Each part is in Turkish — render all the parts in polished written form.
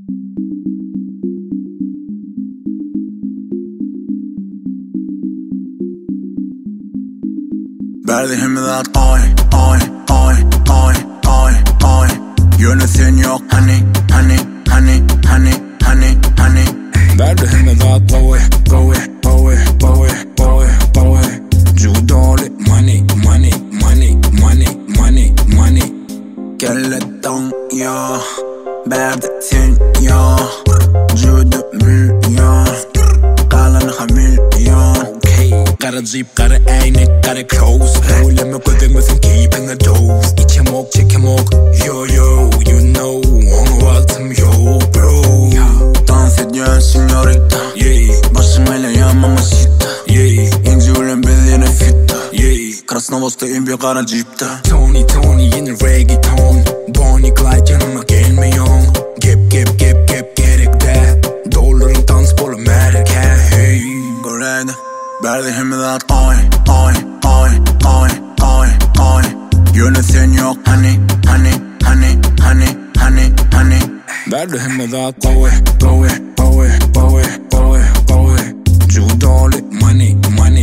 Verdiğimden oy Yönesin yok hani Verdiğimden oy Judoli money Geleton ya Verdiğin ya Judu milyon Kalan hamilyon Kara jeep, kara ayna, kara clothes Öyleme koyduğumuzun keeping a dose İçem ok, çekem ok Yo yo, you know Onu altım yo bro Dans ediyor señorita Başım hele ya mamacita İnci ulen bildiğine fitta Krasnovod'dayım bir kara jeep'te Tony yine reggaeton Bonnie Clyde yanıma gelmiyorsun Gep gerek de Doların dansbolu merken hey Goreyde Verdiğimden oy Yönesin yok hani Verdiğimden oy Judoli money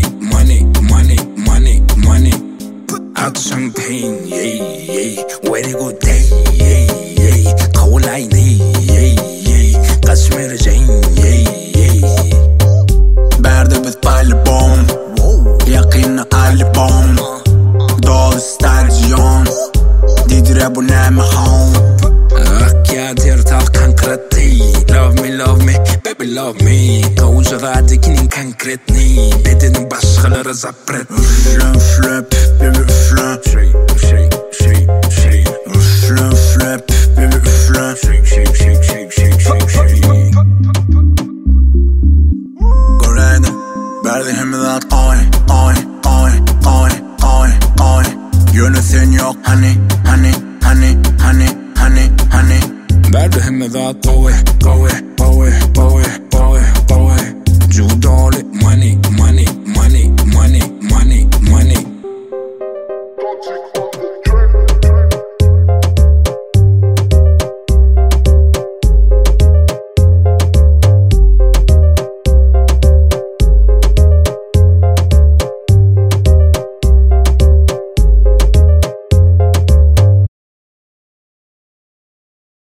Hot champagne, very good day, Kaoline, Kashmir Jane, Verdi biz paylı bom Yakını album Dolu stadion Didire bu ne mi home Akyadir tak konkreti Love me, baby love me Kavuşaradikinin konkretni Bedenin başkaları zapret Üfle baby üfle Shake Üfle baby üfle Goreyde Verdiğimden oy Yönesin yok hani Verdiğimden oy